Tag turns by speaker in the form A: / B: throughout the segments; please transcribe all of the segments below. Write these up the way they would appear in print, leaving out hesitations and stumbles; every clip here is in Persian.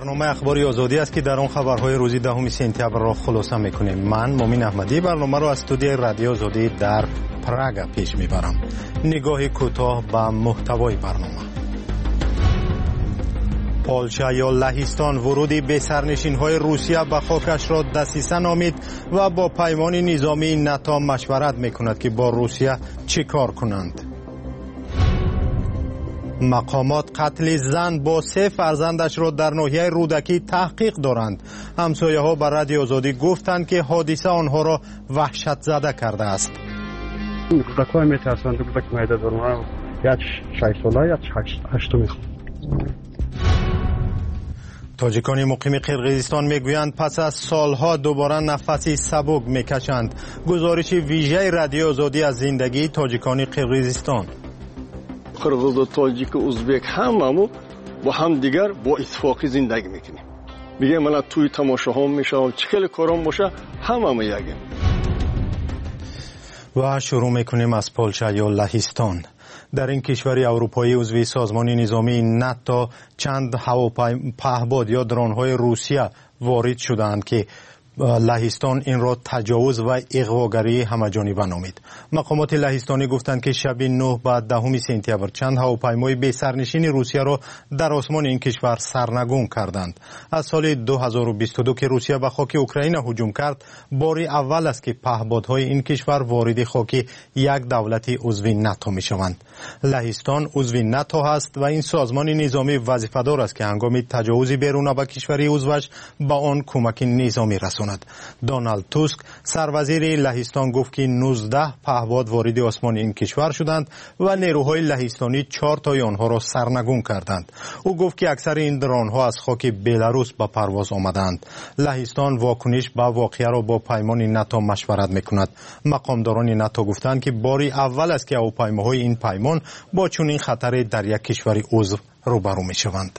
A: برنامه اخباری آزادی است که در آن خبرهای روزی 10 سپتامبر را خلاصه می‌کنیم. من مومین احمدی برنامه را از استودیوی رادیو آزادی در پراگ پیش می‌برم. نگاهی کوتاه به محتوای برنامه. پولشا یا لهستان ورودی به سرنشین‌های روسیه به خاکش را دسیسه نامید و با پیمان نظامی ناتو مشورت می‌کند که با روسیه چه کار کنند. مقامات قتل زن با 3 فرزندش را در ناحیه رودکی تحقیق دارند. همسایه‌ها به رادیو آزادی گفتند که حادثه آنها را وحشت زده کرده است.
B: کودکان میترسند کودک میده دارن یک 6 ساله یک 8 میخوان.
A: تاجیکان مقیم قرقیزستان میگویند پس از سالها دوباره نفسی سبک میکشند. گزارش ویژه رادیو آزادی از زندگی تاجیکان قرقیزستان.
C: قرغیز و تاجیک و ازبک هممون با هم دیگر با اتفاقی زندگی میکنیم. میگه من توی تماشاها میشم چکل کارم باشه هممون یکیم.
A: و شروع میکنیم از پولشا یا لهستان. در این کشور اروپایی عضو سازمان نظامی ناتو چند هواپهباد یا درون‌های روسیه وارد شدند که لهستان این را تجاوز و اغواگری همه‌جانبه نامید. مقامات لهستانی گفتند که شب 9 و 10 سپتامبر چند هواپیمای بی سرنشین روسیه را در آسمان این کشور سرنگون کردند. از سال 2022 که روسیه به خاک اوکراین هجوم کرد، بار اول است که پهپادهای این کشور وارد خاک یک دولت عضو ناتو می‌شوند. لهستان عضو ناتو است و این سازمان نظامی وظیفه‌دار است که هنگام تجاوز بیرون به کشوری عضوش به آن کمک نظامی رساند. دونالد توسک سروزیر لهستان گفت که 19 پهپاد وارد آسمان این کشور شدند و نیروهای لهستانی 4 تای آنها را سرنگون کردند. او گفت که اکثر این درون‌ها از خاک بلاروس به پرواز آمدند. لهستان واکنش به واقعه را با پیمان ناتو مشورت می‌کند. مقامداران ناتو گفتند که باری اول است که هواپیماهای این پیمان با چنین خطری در یک کشور عضو روبرو می‌شوند.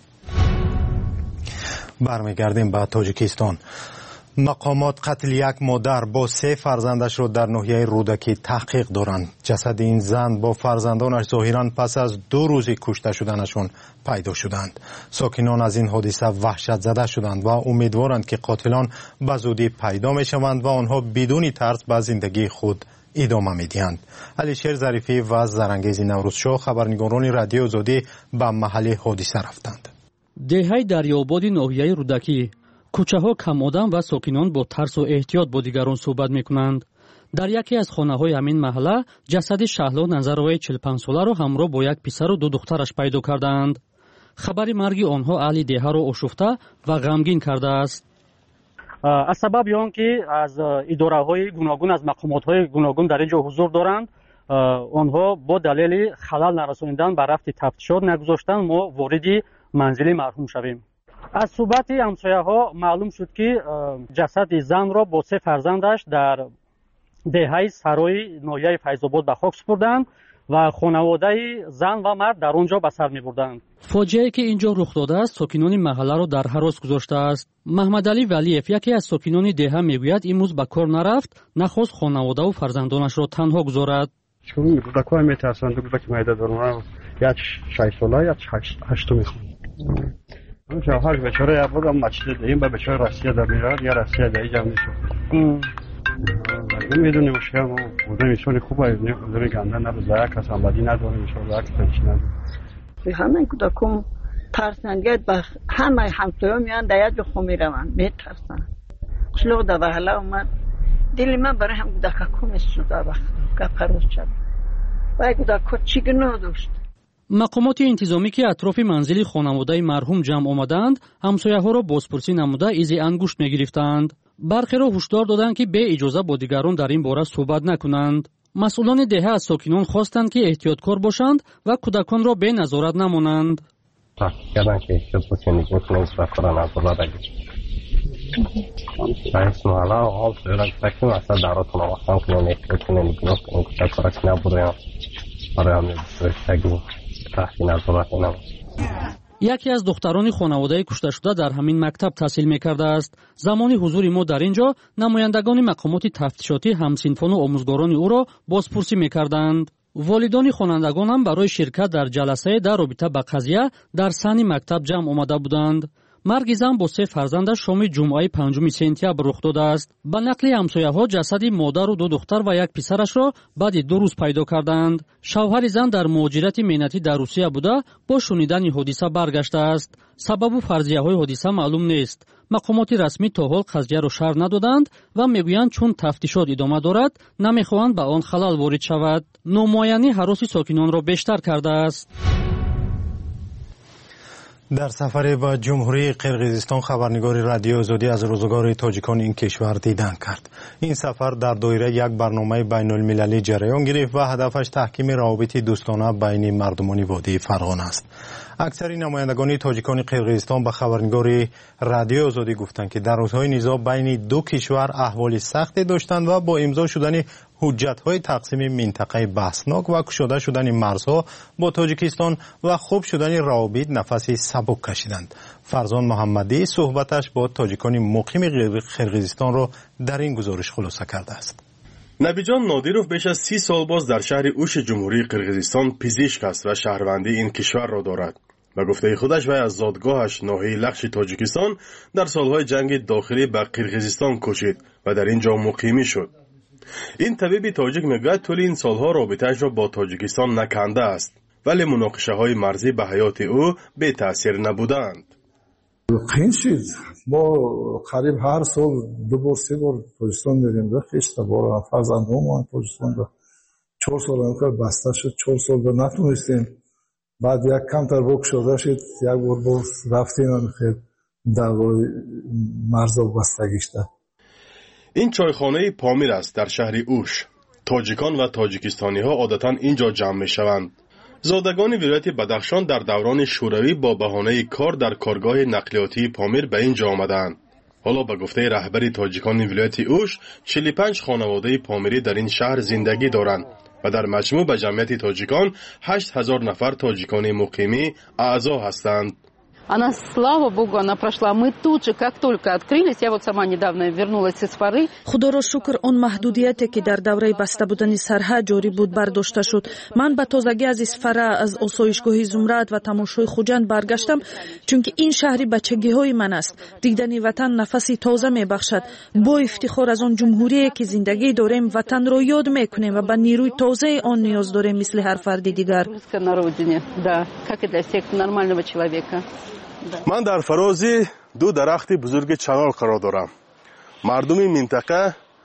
A: برمیگردیم به تاجیکستان. مقامات قتل یک مادر با 3 فرزندش را در ناحیه رودکی تحقیق دارند. جسد این زن با فرزندانش ظاهراً پس از 2 روز کشته شدنشون پیدا شدند. ساکنان از این حادثه وحشت زده شدند و امیدوارند که قاتلان به زودی پیدا میشوند و آنها بدون ترس به زندگی خود ادامه میدهند. علیشیر ظریفی و زرانگیز نوروزشاه خبرنگاران رادیو آزادی به محل حادثه رفتند.
D: دههای دریاباد ناحیه رودکی کوچه‌ها کم آدم و ساکنان با ترس و احتیاط با دیگران صحبت می‌کنند. در یکی از خانه‌های همین محله جسد شهلا نظروی 45 ساله را همراه با یک پسر و 2 دخترش پیدا کردند. خبر مرگ آنها اهل دهه را آشفته و غمگین کرده است. از سبب آن که از اداره‌های گوناگون از مقامات‌های گوناگون در اینجا حضور دارند، آنها با دلیل خلل نرسانیدن به رفت تفتیشات نگذاشتند ما وارد منزل مرحوم شویم. از صحبت همسایه‌ها معلوم شد که جسد زن را با 3 فرزندش در دهه سرای ناحیه فیض‌آباد به خاک سپردند و خانواده زن و مرد در آنجا به سر می‌بردند. فاجعه‌ای که اینجا رخ داده است ساکنان محله را در هراس گذاشته است. محمد علی ولیف یکی از ساکنان دهه میگوید امروز به کار نرفت، نخواست خانواده و فرزندانش را تنها گذارد.
B: چون کودکان میترسند کودک میده دارن یک 6 ساله یک 8 میخوان. اون شوهر بیچاره یا بودم مسجد این به بیچاره روسیه در میراد یا روسیه در اینجا میشه. میدونی مشکل ما بوده میشونه خوبه نمیدونی گنده نبوده کس آمدی نداره میشه لاک پنشینه.
E: همه کودکان ترسنگیت به همه همسایه‌ها میان در یک خو میروند میترسن. شلوغ در وهله اومد دل من برای هم کودکا میسوزه وقت گپروز شد. وای کودکا چی گناه داشت.
D: مقامات انتظامی که اطراف منزل خانواده مرحوم جمع آمدند، همسایه‌ها را بازپرسی نموده ایز انگشت می‌گرفتند. برخی را هشدار دادند که به اجازه با دیگران در این باره صحبت نکنند. مسئولان دهه از ساکنان خواستند که احتیاطکار باشند و کودکان را به نظارت نمانند.
F: کردن که احتیاط بکنید میتونید و کارا نظارت بگیرید. رئیس محله حال سویران تکیم اصلا دراتون آمدن کنید احتیاط کنید گناه کنید که کارک نبوده برای همین بسیارشتگی تحت نظارت نمید.
D: یکی از دختران خانواده کشته شده در همین مکتب تحصیل می‌کرده است. زمان حضور ما در اینجا نمایندگان مقامات تفتیشاتی همسنفان و آموزگاران او را بازپرسی می‌کردند. والدان خوانندگان هم برای شرکت در جلسه در رابطه با قضیه در صحن مکتب جمع آمده بودند. марги зан бо 3 фарзандаш шоми ҷумъаи 5 сентябр рух додааст. ба нақли ҳамсояҳо ҷасади модару 2 духтар ва як писарашро баъди 2 рӯз пайдо карданд. шавҳари зан дар муҳоҷирати меҳнатӣ дар русия буда бо шунидани ҳодиса баргаштааст. сабабу фарзияҳои ҳодиса маълум нест. мақомоти расмӣ то ҳол қазияро шаҳр надоданд ва мегӯянд чун тафтишот идома дорад, намехоҳанд ба он халал ворид шавад. номуайянӣ ҳароси сокинонро бештар кардааст.
A: дар сафаре ба ҷумҳурии қирғизистон хабарнигори радиои озодӣ аз рӯзгори тоҷикони ин кишвар дидан кард. ин сафар дар доираи як барномаи байнулмилалӣ ҷараён гирифт ва ҳадафаш таҳкими равобити дӯстона байни мардумони водии Фарғона аст. аксари намояндагони тоҷикони қирғизистон ба хабарнигори радиои озодӣ гуфтанд ки дар рӯзҳои низоъ байни ду кишвар аҳволи сахте доштанд ва бо имзо шудани ҳуҷҷатҳои тақсими минтақаи баҳснок ва кушода шудани марзҳо бо тоҷикистон ва хуб шудани равобит нафаси сабук кашиданд. фарзон муҳаммадӣ суҳбаташ бо тоҷикони муқими қирғизистонро дар ин гузориш хулоса кардааст.
G: набиҷон нодиров беш аз 30 сол боз дар шаҳри уши ҷумҳурии қирғизистон пизишк аст ва шаҳрвандии ин кишварро дорад. ба гуфтаи худаш вай аз зодгоҳаш ноҳияи лахши тоҷикистон дар солҳои ҷанги дохилӣ ба қирғизистон кӯчид ва дар ин ҷо муқимӣ шуд. ин табиби тоҷик мегӯяд тӯли ин солҳо робитаашро бо тоҷикистон наканда аст, вале муноқишаҳои марзӣ ба ҳаёти ӯ бетаъсир набуданд.
H: қиин шид. мо қариб ҳар сол 2 бор 3 бор тоҷикистон мерем да хешта бора фарзандҳомон тоҷикистонда 4 сол ҳамкор баста шуд, 4 сол ба натунистем. баъд як камтар бо кушода шуд, як бор боз рафтем амихел давои марзо баста гишта.
G: ин чойхонаи помир аст дар шаҳри уш. тоҷикон ва тоҷикистониҳо одатан ин ҷо ҷамъ мешаванд. зодагони вилояти Бадахшон дар даврони шӯравӣ бо баҳонаи кор дар коргоҳи нақлиётии помир ба ин ҷо омаданд. ҳоло ба гуфтаи раҳбари тоҷикони вилояти уш 45 хонаводаи помирӣ дар ин шаҳр зиндагӣ доранд ва дар маҷмӯъ ба ҷамъияти тоҷикон 8000 нафар тоҷикони муқимӣ аъзо ҳастанд.
I: Она, слава Богу, она прошла. Мы тут же, как только открылись, я вот сама недавно вернулась из Фары.
J: Худоро шукр, он маҳдудияте ки дар давраи баста будани сарҳад ҷорӣ буд бардошта шуд. Ман ба тозагӣ аз Исфара, аз осоишгоҳи Зумрат ва тамошои Хуҷанд баргаштам, чунки ин шаҳри бачагиҳои ман аст. Дидани ватан нафаси тоза мебахшад. Бо ифтихор аз он ҷумҳурие ки зиндагӣ дорем, ватанро ёд мекунем ва ба нирӯи тозаи он ниёз дорем, мисли ҳар фарди дигар.
I: На родине, да, как и для всех нормального человека.
G: ман дар фарози 2 дарахти бузурги чанор қарор дорам. мардуми минтақа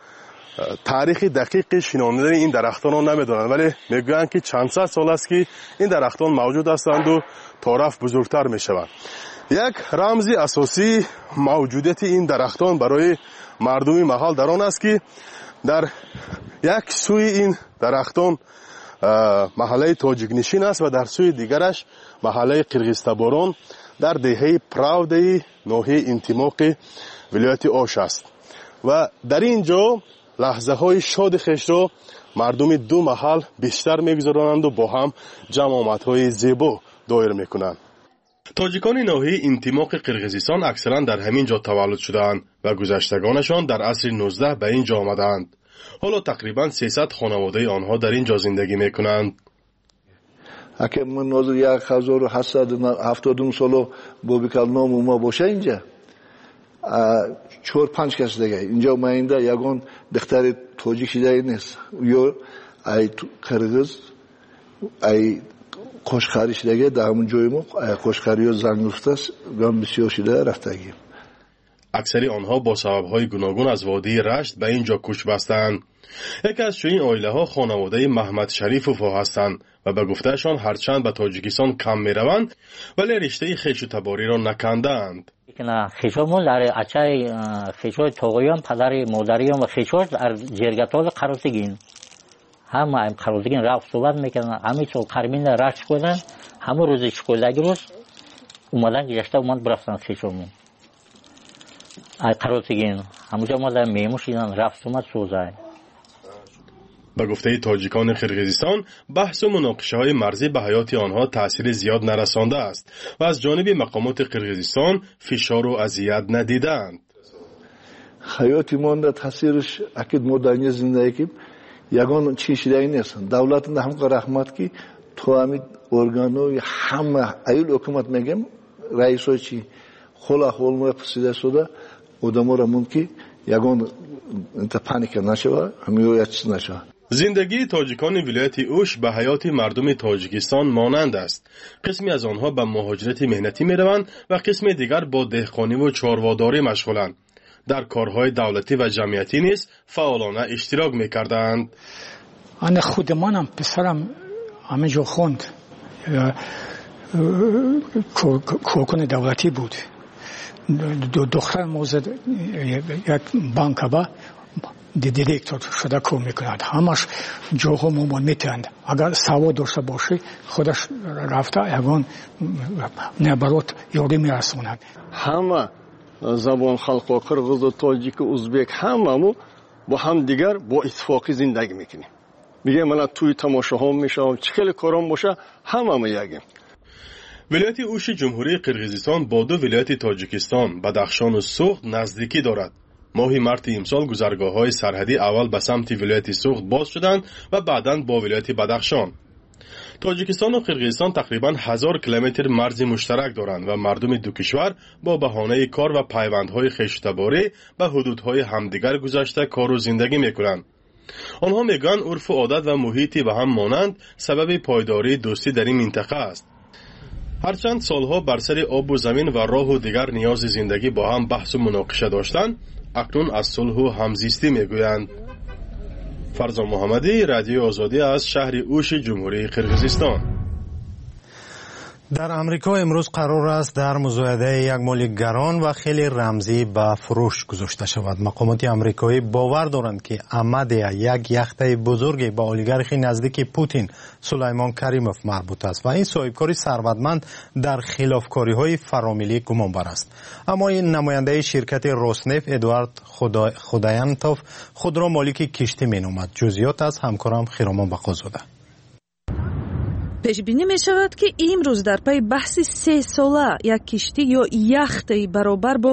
G: таърихи дақиқи шинонидани ин дарахтонро намедонанд, вале мегӯянд ки чанд сад сол аст ки ин дарахтон мавҷуд ҳастанду то рафт бузургтар мешаванд. як рамзи асосии мавҷудияти ин дарахтон барои мардуми маҳал дар он аст ки дар як сӯи ин дарахтон маҳаллаи тоҷикнишин аст ва дар сӯи дигараш маҳаллаи қирғизтаборон дар деҳаи правдаи ноҳияи интимоқи вилояти Ош аст ва дар ин ҷо лаҳзаҳои шоди хешро мардуми ду маҳал бештар мегузаронанду бо ҳам ҷамъомадҳои зебо доир мекунанд. тоҷикони ноҳияи интимоқи қирғизистон аксаран дар ҳамин ҷо таваллуд шудаанд ва гузаштагонашон дар асри 19 ба ин ҷо омадаанд. ҳоло тақрибан 300 хонаводаи онҳо дар ин ҷо зиндагӣ мекунанд.
K: اگه من نظر 1770 سالو بابیکال نام ما باشه اینجا 4-5 کس دیگه اینجا ما اینجا یگان دختر توجیک شده نیست یا ای قرغز ای قشقری شده در همون جای ما قشقری و زنگفته است و بسیار شده رفتگی.
G: اکثری آنها با سبب‌های گوناگون از وادی رشت به اینجا کوچ بستند. یکی از چنین عائله‌ها خانواده محمد شریفوف هستند و به گفتهشان هرچند به تاجیکستان کم می‌روند ولی رشته خویش و تباری را نکندند.
L: خویشمون در اچای خویشای توغیان پدر مادریان و خویشاش در جرگتال قراتگین هم قراتگین رفت صحبت میکنن همین سال قرمین رشت کردن همون روز شکلدگی روز اومدن گشته اومد برفتن خویشمون قراتگین همونجا اومدن میموشیدن رفت اومد سوزای.
G: به گفته تاجیکان قرقیزستان بحث و مناقشه‌های مرزی به حیات آنها تأثیر زیاد نرسانده است و از جانب مقامات قرقیزستان فشار و اذیت ندیدند.
K: حیات ما در تاثیرش اکید ما در اینجا زندگی کردیم یگان چیزی نیست. دولت نه هم که رحمت کی تو همین ارگانو همه ایل حکومت میگم رئیسای چی хол аҳволро пурсида шуда одаморо мумкин ягон паника нашава ҳамиё як чиз нашава.
G: زندگی تاجیکان ولایت اوش به حیات مردم تاجیکستان مانند است. قسمی از آنها به مهاجرت مهنتی می روند و قسم دیگر با دهقانی و چارواداری مشغولند. در کارهای دولتی و جمعیتی نیز فعالانه اشتراک می کردند.
M: آن خودمانم پسرم همه جا خوند. کارکن دولتی بود. دختر موزد یک بانک دیرکتور شده کار میکند. همش جاها مامان میتند. اگر سواد داشته باشه خودش رفته یگان نبرات یاری میرسوند.
C: همه زبان خلق قرغز و تاجیک و ازبک هممون با هم دیگر با اتفاقی زندگی میکنیم. میگه من توی تماشاها میشم چه کارام باشه هممون یکیم.
G: ولایت اوش جمهوری قرقیزستان با دو ولایت تاجیکستان بدخشان و سوخت نزدیکی دارد. ماه مارت امسال گذرگاه‌های سرحدی اول به سمت ولایت سوخت باز شدند و بعداً با ولایت بدخشان. تاجیکستان و قرقیزستان تقریباً 1000 کیلومتر مرز مشترک دارند و مردم دو کشور با بهانه کار و پیوندهای خویشتباری به حدودهای همدیگر گذشته کار و زندگی میکنند. آنها میگن عرف و عادت و محیطی به هم مانند سبب پایداری دوستی در این منطقه است. هرچند سالها بر سر آب و زمین و راه و دیگر نیاز زندگی با هم بحث و مناقشه داشتند، اکنون از صلح و همزیستی میگویند. فرزان محمدی، رادیو آزادی از شهر اوش جمهوری قرقیزستان.
A: در امریکا امروز قرار است در مزایده یک مال گران و خیلی رمزی به فروش گذاشته شود. مقامات امریکایی باور دارند که آمد یک یخته بزرگی به اولیگارخی نزدیک پوتین سلیمان کریموف مربوط است و این صاحبکاری ثروتمند در خلافکاری‌های فراملی گمانبر است. اما این نماینده شرکت روسنفت ادوارد خداینتوف خود را مالک کشتی مینامد. جزئیات از همکارم خیرامان بقازاده.
J: پیش بینی می شود که امروز در پی بحث 3 ساله یک کشتی یا یختی برابر با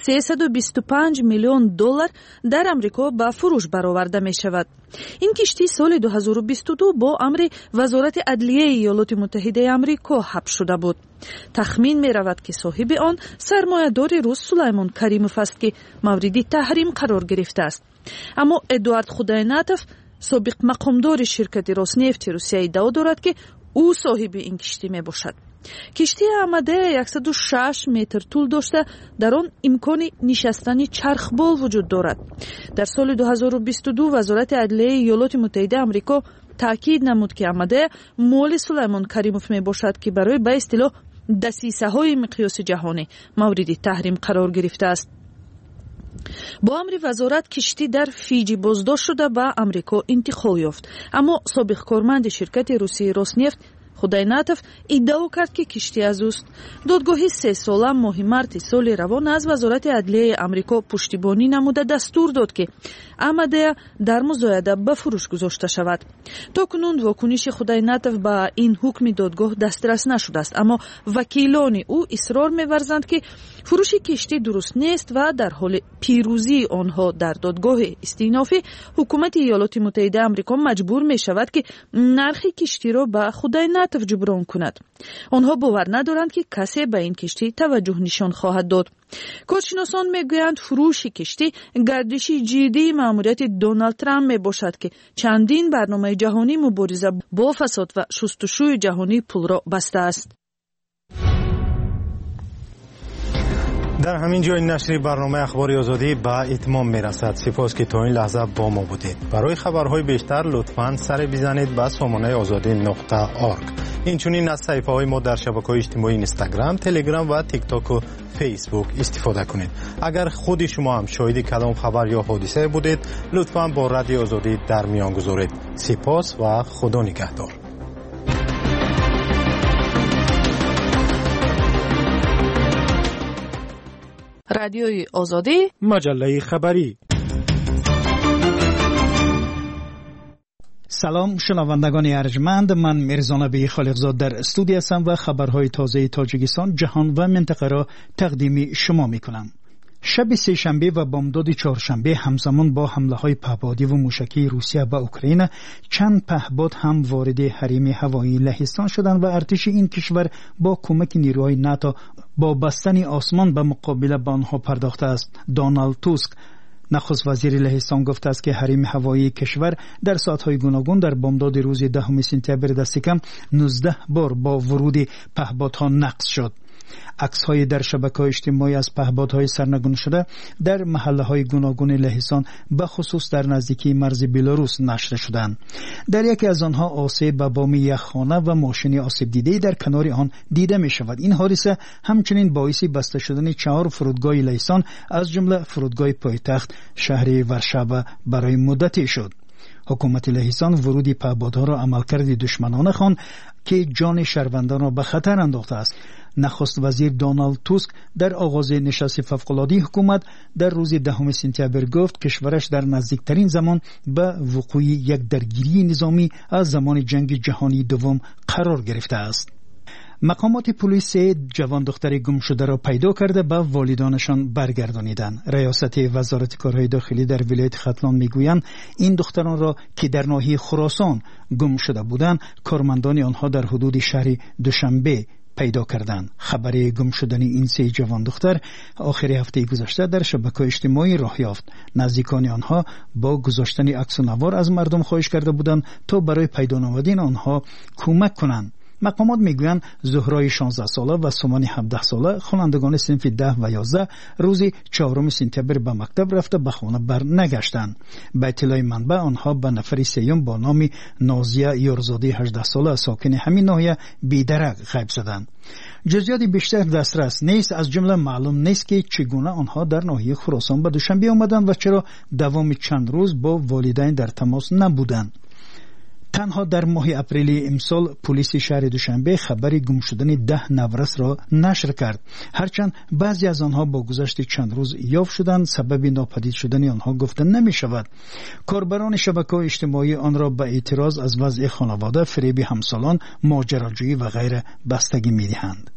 J: 325 میلیون دلار در امریکا به فروش برآورده می شود. این کشتی سال 2022 با امر وزارت عدلیه ایالات متحده امریکا حبس شده بود. تخمین می رود که صاحب آن سرمایه‌دار روس سلیمان کریموف است که مورد تحریم قرار گرفته است. اما ادوارد خداینتوف سابق مقامدار شرکت روسنفت روسیه ادعا دارد که او صاحب این کشتی می باشد. کشتی آمده 106 متر طول داشته در آن امکان نشستن چرخبال وجود دارد. در سال 2022 وزارت عدلیه ایالات متحده آمریکا تاکید نمود که آمده مال سلیمان کریموف می باشد که برای به اصطلاح دسیسه های مقیاس جهانی مورد تحریم قرار گرفته است. با امر وزارت کشتی در فیجی بازداشت شده به امریکا انتقال یافت. اما سابق کارمند شرکت روسی روسنفت خداینتوف ادعا کرد که کشتی از اوست. دادگاه 3 ساله ماه مارت سال روان از وزارت عدلیه امریکا پشتیبانی نموده دستور داد که آمده در مزایده به فروش گذاشته شود. تا کنون واکنش خداینتوف به این حکم دادگاه دسترس نشده است، اما وکیلان او اصرار می‌ورزند که فروش کشتی درست نیست و در حال پیروزی آنها در دادگاه استینافی حکومت ایالات متحده آمریکا مجبور می شود که نرخ کشتی را به خداینتوف جبران کند. آنها باور ندارند که کسی به این کشتی توجه نشان خواهد داد. کارشناسان میگویند فروش کشتی گردشی جدی مأموریت دونالد ترامپ می باشد که چندین برنامه جهانی مبارزه با فساد و شستشوی جهانی پول را بسته است.
A: در همین جای نشر برنامه اخبار آزادی به اتمام میرسد. سپاس که تا این لحظه با ما بودید. برای خبرهای بیشتر لطفاً سر بزنید به سامانه azadi.org. اینچنین از صفحه های ما در شبکه‌های اجتماعی اینستاگرام، تلگرام و تیک تاک و فیسبوک استفاده کنید. اگر خود شما هم شاهد کدام خبر یا حادثه بودید لطفاً با رادیو آزادی در میان گذارید. سپاس و خدا نگهدار.
J: رادیوی آزادی،
N: مجله خبری. سلام شنوندگان ارجمند، من میرزانبی خالقزاد در استودیو هستم و خبرهای تازه تاجیکستان، جهان و منطقه را تقدیم شما میکنم. شب سه‌شنبه و بامداد چهارشنبه همزمان با حمله‌های پهپادی و موشکی روسیه به اوکراین چند پهپاد هم وارد حریم هوایی لهستان شدند و ارتش این کشور با کمک نیروهای ناتو با بستن آسمان به مقابله با آنها پرداخته است. دونالد توسک نخست وزیر لهستان گفته است که حریم هوایی کشور در ساعت‌های گوناگون در بامداد روز 10 سپتامبر دست کم 19 بار با ورود پهپادها نقض شد. عکس‌های در شبکه‌های اجتماعی از پهپادهای سرنگون شده در محله‌های گوناگون لهستان به خصوص در نزدیکی مرز بلاروس نشر شدند. در یکی از آنها آسیب به بام یک خانه و ماشین آسیب دیده در کنار آن دیده می شود. این حادثه همچنین باعث بسته شدن 4 فرودگاه لهستان از جمله فرودگاه پایتخت شهر ورشاو برای مدتی شد. حکومت لهستان ورود پهپادها را عملکرد دشمنانه خواند که جان شهروندان را به خطر انداخته است. نخست وزیر دونالد توسک در آغاز نشست فوق‌العاده حکومت در روز 10 سپتامبر گفت کشورش در نزدیکترین زمان به وقوع یک درگیری نظامی از زمان جنگ جهانی دوم قرار گرفته است. مقامات پلیس جوان دختر گم شده را پیدا کرده به والدانشان برگردانیدند. ریاست وزارت کارهای داخلی در ولایت ختلان میگویند این دختران را که در ناحیه خراسان گم شده بودند کارمندان آنها در حدود شهر دوشنبه پیدا کردند. خبر گم شدن این 3 جوان دختر آخر هفته گذشته در شبکه‌های اجتماعی راه یافت. نزدیکان آنها با گذاشتن عکس و نوار از مردم خواهش کرده بودند تا برای پیدا نمودن آنها کمک کنند. مقامات میگویند زهرای 16 ساله و سومان 17 ساله خوانندگان صنف 10 و 11 روز 4 سپتامبر به مکتب رفته به خانه بر نگشتند. به اطلاع منبع آنها به نفر سیوم با نام نازیه یارزاده 18 ساله ساکن همین ناحیه بیدرک غیب شدند. جزئیات بیشتر دسترس نیست، از جمله معلوم نیست که چگونه آنها در ناحیه خراسان به دوشنبه آمدند و چرا دوام چند روز با والدین در تماس نبودند. تنها در ماه اپریل امسال پلیس شهر دوشنبه خبر گم شدن 10 نورس را نشر کرد. هرچند بعضی از آنها با گذشت چند روز یافت شدند، سبب ناپدید شدن آنها گفته نمی شود. کاربران شبکه‌های اجتماعی آن را به اعتراض از وضع خانواده، فریب همسالان، ماجراجویی و غیره بستگی می دهند.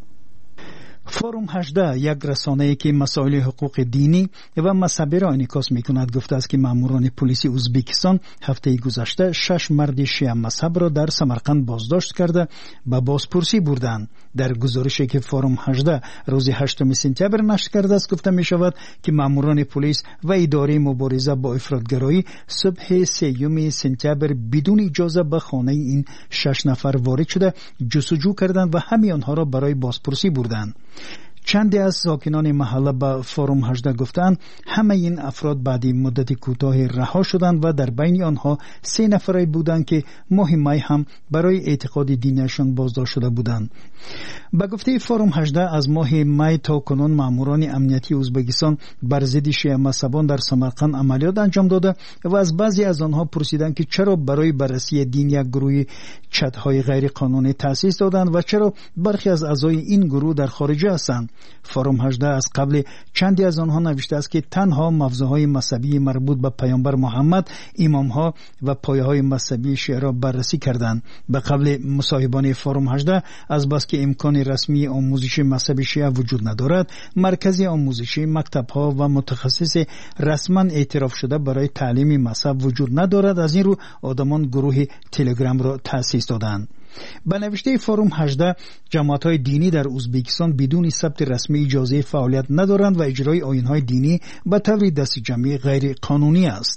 N: فروم 18 یک رسانه‌ای که مسائل حقوق دینی و مذهبی را انعکاس می‌کند گفته است که ماموران پلیس ازبکستان هفته گذشته 6 مرد شیعه مذهب را در سمرقند بازداشت کرده به بازپرسی بردند. در گزارشی که فروم 18 روز 8 سپتامبر نشر کرده است گفته می‌شود که ماموران پلیس و اداره مبارزه با افراطگرایی صبح 3 سپتامبر بدون اجازه به خانه این 6 نفر وارد شده جستجو کردند و همه آنها را برای بازپرسی بردند. چندی از ساکنان محله به فروم 18 گفتند همه این افراد بعد مدت کوتاه رها شدند و در بین آنها 3 نفری بودند که ماه می هم برای اعتقاد دینیشان بازداشت شده بودند. به گفته فروم 18 از ماه می تا کنون ماموران امنیتی ازبکستان بر ضد شیعه مذهبان در سمرقند عملیات انجام داده و از بعضی از آنها پرسیدند که چرا برای بررسی دین یک گروه چت‌های غیر قانونی تأسیس دادند و چرا برخی از اعضای این گروه در خارج هستند. فروم 18 از قبل چندی از آنها نوشته است که تنها موضوعهای مذهبی مربوط به پیامبر محمد، امامها و پایه‌های مذهبی شیعه را بررسی کردند. به قبل مصاحبان فروم 18 از بس که امکان رسمی آموزش مذهب شیعه وجود ندارد، مرکز آموزشی، مکتب‌ها و متخصص رسما اعتراف شده برای تعلیم مذهب وجود ندارد. از این رو آدمان گروه تلگرام را تأسیس دادند. به نوشته فروم 18 جماعت‌های دینی در ازبکستان بدون ثبت رسمی اجازه فعالیت ندارند و اجرای آیین‌های دینی به طور دست جمعی غیر قانونی است.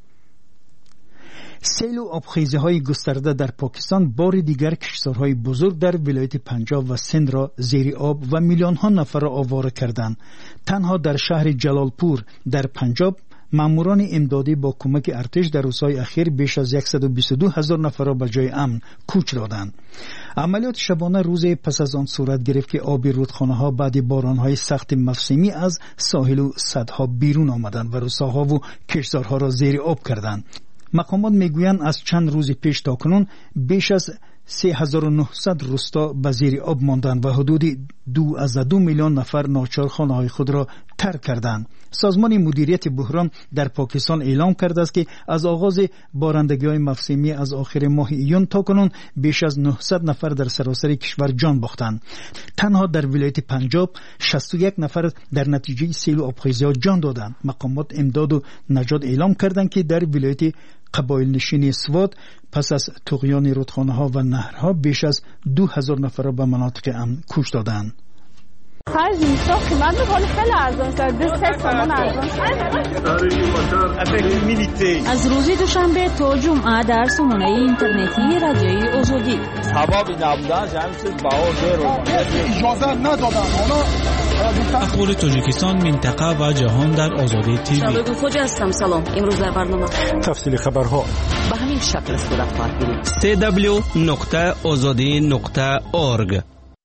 N: سیل و آبخیزی‌های گسترده در پاکستان بار دیگر کشتارهای بزرگ در ولایت پنجاب و سند را زیر آب و میلیون‌ها نفر را آواره کردند. تنها در شهر جلالپور در پنجاب ماموران امدادی با کمک ارتش در روزهای اخیر بیش از 122,000 نفر را به جای امن کوچ دادند. عملیات شبانه روز پس از آن صورت گرفت که آب رودخانه‌ها بعد باران‌های سخت موسمی از ساحل و سدها بیرون آمدند و روستاها و کشتارها را زیر آب کردند. مقامات میگویند از چند روز پیش تا کنون بیش از 3900 روستا به زیر آب ماندند و حدود 2 میلیون نفر ناچار خانه‌های خود را ترک کردند. سازمان مدیریت بحران در پاکستان اعلام کرده است که از آغاز بارندگی‌های موسمی از آخر ماه ایون تا کنون بیش از 900 نفر در سراسر کشور جان باختند. تنها در ولایت پنجاب 61 نفر در نتیجه سیل و آبخیزی‌ها جان دادند. مقامات امداد و نجات اعلام کردند که در ولایت قبایل نشینی سواد پس از طغیان رودخانه‌ها و نهرها بیش از 2000 نفر را به مناطق امن کش دادند.
O: خرج میسا قیمت میکنه خیلی ارزان شده 3 تومان ارزان شده.
P: از روز دوشنبه تا جمعه در سامانه اینترنتی رادیوی آزادی
Q: سبب نبودن همین چیز باور
R: اجازه ندادن.
S: اخبار تاجیکستان، منطقه و جهان در آزادی تیوی.
P: شباب خوج هستم. سلام. امروز در برنامه
A: تفصیل خبرها
P: به همین شکل صورت خواهد گرفت.
D: www.azadi.org.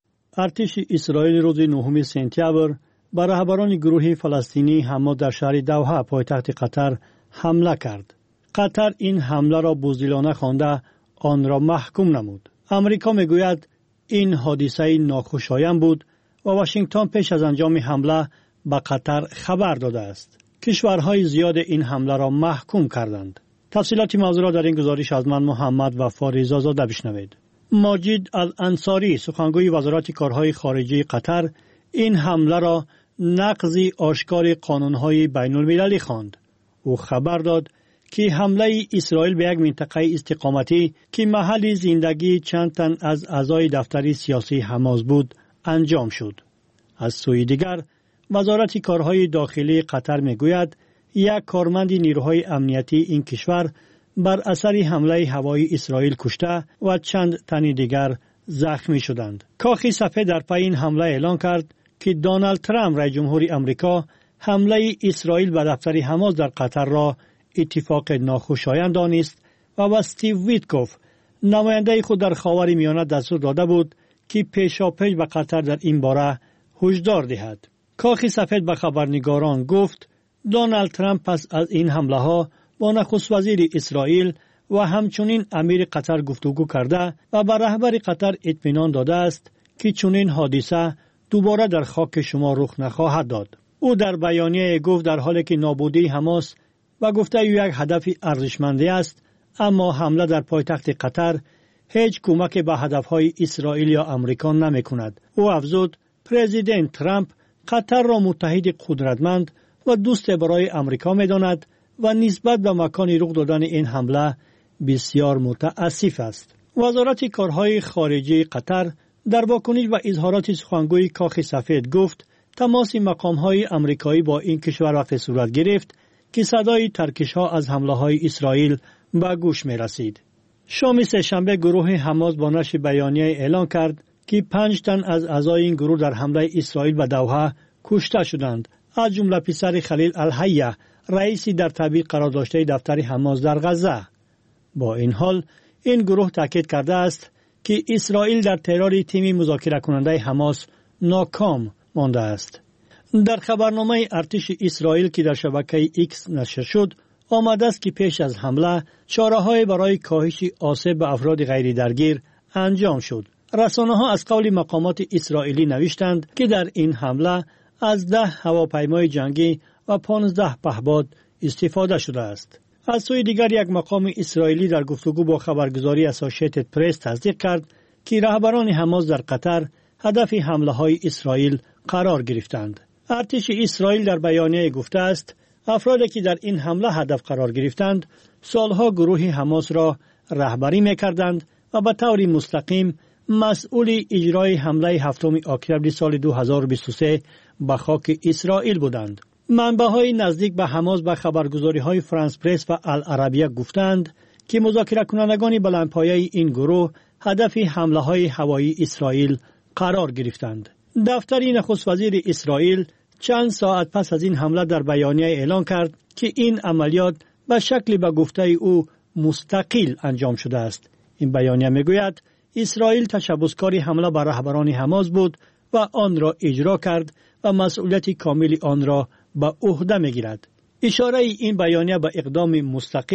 D: ارتش اسرائیل روز 9 سپتامبر بر رهبران گروه فلسطینی حماس در شهر دوحه پایتخت قطر حمله کرد. قطر این حمله را بزدلانه خوانده آن را محکوم نمود. امریکا میگوید این حادثه ناخوشایند بود و واشنگتن پیش از انجام حمله به قطر خبر داده است. کشورهای زیاد این حمله را محکوم کردند. تفصیلات موضوع را در این گزارش از من محمد وفا رضازاده بشنوید. ماجد الانصاری سخنگوی وزارت کارهای خارجه قطر این حمله را نقضی آشکار قانونهای بین المللی خواند. او خبر داد که حمله اسرائیل به یک منطقه استقامتی که محل زندگی چند تن از اعضای دفتر سیاسی حماس بود انجام شد. از سوی دیگر وزارت کارهای داخلی قطر میگوید یک کارمند نیروهای امنیتی این کشور بر اثر حمله هوایی اسرائیل کشته و چند تن دیگر زخمی شدند. کاخ سفید در پی این حمله اعلان کرد که دونالد ترامپ رئیس جمهور آمریکا حمله اسرائیل به دفتر حماس در قطر را اتفاق ناخوشایند دانست و با استیو ویتکوف نماینده خود در خاور میانه دستور داده بود که پیشاپیش به قطر در این باره هشدار دهد. کاخ سفید به خبرنگاران گفت دونالد ترامپ پس از این حمله ها با نخست وزیر اسرائیل و همچنین امیر قطر گفتگو کرده و به رهبر قطر اطمینان داده است که چنین حادثه دوباره در خاک شما رخ نخواهد داد. او در بیانیه گفت در حالی که نابودی حماس و گفته یک هدف ارزشمندی است، اما حمله در پایتخت قطر هیچ کمک به هدفهای اسرائیل یا آمریکا نمی کند. او افزود پرزیدنت ترامپ قطر را متحد قدرتمند و دوست برای آمریکا می داند و نسبت به مکان رخ دادن این حمله بسیار متاسف است. وزارت کارهای خارجه قطر در واکنش به اظهارات سخنگوی کاخ سفید گفت تماس مقام‌های آمریکایی با این کشور وقت صورت گرفت که صدای ترکش‌ها از حمله‌های اسرائیل به گوش می‌رسید. شام سه‌شنبه گروه حماس با نشر بیانیه اعلام کرد که 5 تن از اعضای این گروه در حمله اسرائیل به دوحه کشته شدند، از جمله پسر خلیل الحیه رئیسی در تبعیض قرار داشته دفتر حماس در غزه. با این حال این گروه تاکید کرده است که اسرائیل در ترور تیم مذاکره کننده حماس ناکام مانده است. در خبرنامه ارتش اسرائیل که در شبکه ایکس نشر شد آمده است که پیش از حمله چاره‌های برای کاهش آسیب به افراد غیر درگیر انجام شد. رسانه‌ها از قول مقامات اسرائیلی نوشتند که در این حمله از 10 هواپیمای جنگی و 15 پهپاد استفاده شده است. از سوی دیگر یک مقام اسرائیلی در گفتگو با خبرگزاری اسوسییتد پرس تصدیق کرد که رهبران حماس در قطر هدف حمله‌های اسرائیل قرار گرفتند. ارتش اسرائیل در بیانیه گفته است افرادی که در این حمله هدف قرار گرفتند سالها گروه حماس را رهبری می‌کردند و به طور مستقیم مسئول اجرای حمله 7 اکتبر سال 2023 به خاک اسرائیل بودند. منبع‌های نزدیک به حماس به خبرگزاری‌های فرانس پرس و العربیه گفتند که مذاکره کنندگان بلندپایه این گروه هدف حمله‌های هوایی اسرائیل قرار گرفتند. دفتر نخست وزیر اسرائیل چند ساعت پس از این حمله در بیانیه اعلام کرد که این عملیات به شکل به گفته او مستقل انجام شده است. این بیانیه میگوید اسرائیل تشبثکار حمله بر رهبران حماس بود و آن را اجرا کرد و مسئولیت کامل آن را به عهده میگیرد. اشاره این بیانیه به اقدام مستقل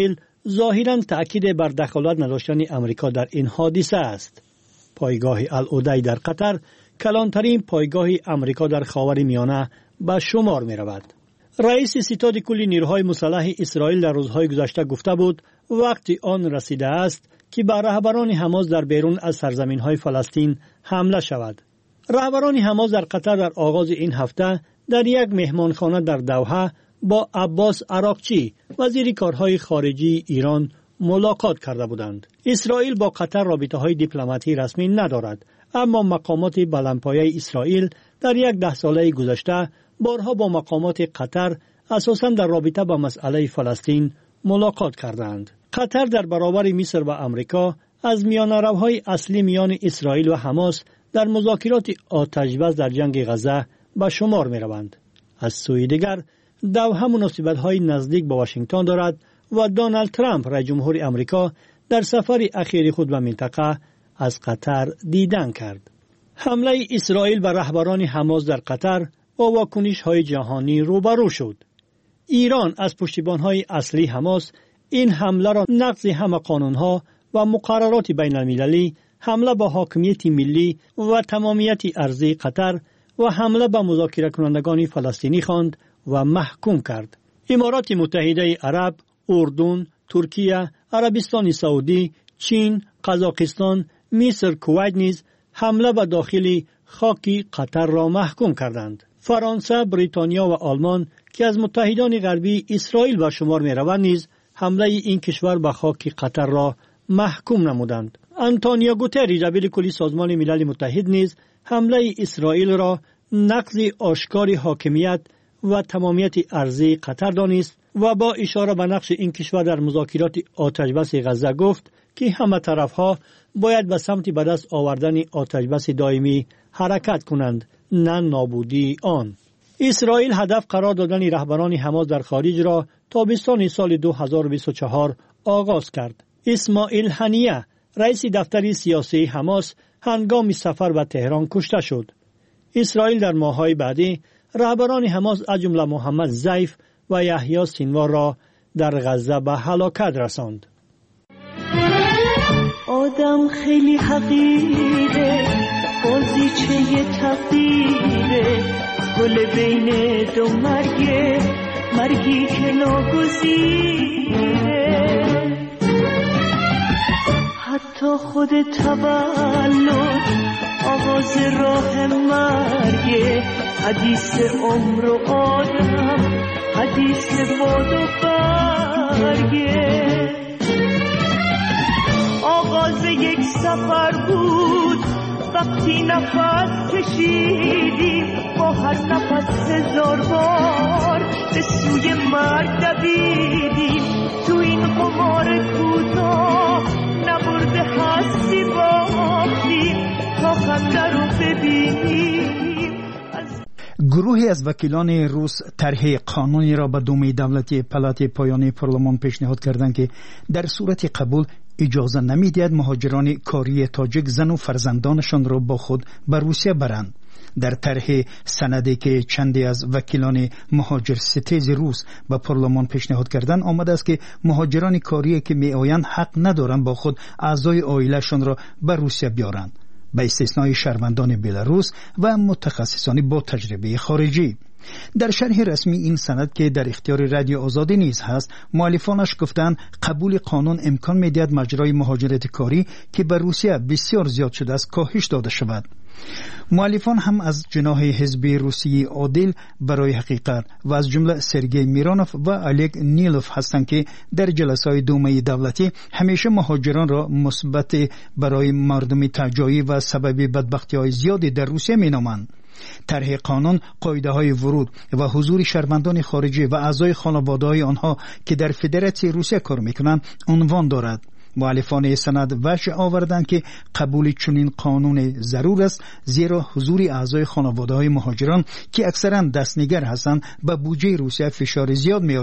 T: ظاهراً تأکید بر دخالت نداشتن امریکا در این حادثه است. پایگاه العدی در قطر کلانترین پایگاه امریکا در خاورمیانه به شمار می رود. رئیس ستاد کل نیروهای مسلح اسرائیل در روزهای گذشته گفته بود وقتی آن رسیده است که به رهبران حماس در بیرون از سرزمین‌های فلسطین حمله شود. رهبران حماس در قطر در آغاز این هفته در یک مهمانخانه در دوحه با عباس عراقچی وزیر کارهای خارجی ایران ملاقات کرده بودند. اسرائیل با قطر رابطه‌های دیپلماتی رسمی ندارد، اما مقامات بلندپایه اسرائیل در یک 10 ساله گذشته بارها با مقامات قطر اساساً در رابطه با مسئله فلسطین ملاقات کردند. قطر در برابر مصر و امریکا از میانه‌روهای اصلی میان اسرائیل و حماس در مذاکرات آتش‌بس در جنگ غزه به شمار می‌روند. از سوی دیگر دوحه مناسبت‌های نزدیک با واشنگتن دارد و دونالد ترامپ رئیس جمهور امریکا در سفر اخیر خود به منطقه از قطر دیدن کرد. حمله اسرائیل به رهبران حماس در قطر با واکنش‌های جهانی روبرو شد. ایران از پشتیبان‌های اصلی حماس این حمله را نقض همه قانون‌ها و مقررات بین‌المللی، حمله به حاکمیت ملی و تمامیت ارضی قطر و حمله به مذاکره کنندگان فلسطینی خواند و محکوم کرد. امارات متحده عرب، اردن، ترکیه، عربستان سعودی، چین، قزاقستان، مصر، کویت نیز حمله به داخل خاک قطر را محکوم کردند. فرانسه، بریتانیا و آلمان که از متحدان غربی اسرائیل به شمار می روند نیز حمله این کشور به خاک قطر را محکوم نمودند. آنتونیو گوتری دبیر کلی سازمان ملل متحد نیز حمله اسرائیل را نقض آشکار حاکمیت و تمامیت ارضی قطر دانست و با اشاره به نقش این کشور در مذاکرات آتش‌بس غزه گفت که همه طرفها باید به سمت به دست آوردن آتش‌بس دائمی حرکت کنند، نه نابودی آن. اسرائیل هدف قرار دادن رهبران حماس در خارج را تابستان سال 2024 آغاز کرد. اسماعیل هنیه رئیس دفتر سیاسی حماس هنگام سفر به تهران کشته شد. اسرائیل در ماه‌های بعدی رهبران حماس از جمله محمد ضیف و یحیی سینوار را در غزه به هلاکت رساند.
U: آدم خیلی حقیره، بازیچه تقدیره، گل بین دو مرگی که ناگزیره. حتی خود تولد آغاز راه مرگه، حدیث عمر و آدم، حدیث باد و برگه. آغاز یک سفر بود وقتی نفس کشیدیم، با هر نفس 1000 بار به سوی مرگ دویدیم. تو این قمار کوتاه نبرده هستی باختیم تا خنده رو ببینیم.
N: گروهی از وکیلان روس طرح قانونی را به دومه دولتی پلات پایانی پارلمان پیشنهاد کردند که در صورت قبول اجازه نمی‌دهد مهاجران کاری تاجیک زن و فرزندانشان را با خود به روسیه برند. در طرح سندی که چندی از وکیلان مهاجر ستیز روس به پارلمان پیشنهاد کردند آمده است که مهاجران کاری که می‌آیند حق ندارند با خود اعضای عائله‌شان را به روسیه بیارند، به استثنای شهروندان بلاروس و متخصصان با تجربه خارجی. در شرح رسمی این سند که در اختیار رادیو آزادی نیز هست، مؤلفانش گفتند قبول قانون امکان می‌دهد ماجرای مهاجرت کاری که به روسیه بسیار زیاد شده است کاهش داده شود. مؤلفان هم از جناح حزب روسی عادل برای حقیقت و از جمله سرگئی میرانوف و الگ نیلوف هستند که در جلسه‌های دومه دولتی همیشه مهاجران را مثبت برای مردم تجاری و سبب بدبختی‌های زیادی در روسیه مینامند. طرح قانون قاعده‌های ورود و حضور شهروندان خارجی و اعضای خانواده‌های آنها که در فدراسیون روسیه کار می‌کنند عنوان دارد. مؤلفان سند وجه آوردند که قبول چنین قانون ضرور است، زیرا حضور اعضای خانواده‌های مهاجران که اکثرا دستنگر هستند به بودجه روسیه فشار زیاد می‌آورند.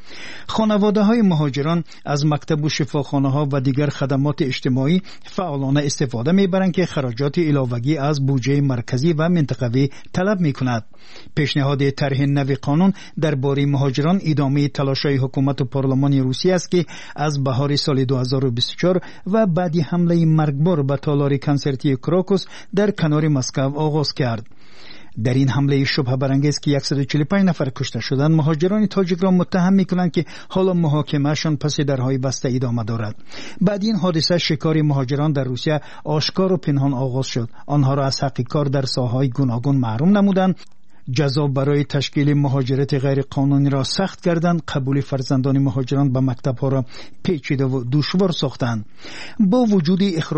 N: خانواده های مهاجران از مکتب و شفاخانه ها و دیگر خدمات اجتماعی فعالانه استفاده میبرند که خراجات علاوگی از بودجه مرکزی و منطقوی طلب میکند. پیشنهاد طرح نو قانون درباره مهاجران ادامه تلاش‌های حکومت و پارلمان روسیه است که از بهار سال 2024 و بعد حمله مرگبار به تالار کنسرتی کراکوس در کنار مسکو آغاز کرد. در این حمله شبهه برانگیز که 145 نفر کشته شدند، مهاجران تاجیک را متهم میکنند که حالا محاکمهشان پس درهای بسته ادامه دارد. بعد این حادثه شکار مهاجران در روسیه آشکار و پنهان آغاز شد. آنها را از حق کار در ساحه‌های گوناگون محروم نمودند، جزا برای تشکیل مهاجرت غیر قانونی را سخت کردند، قبول فرزندان مهاجران به مکتب ها را پیچیده و دشوار ساختند. با وجود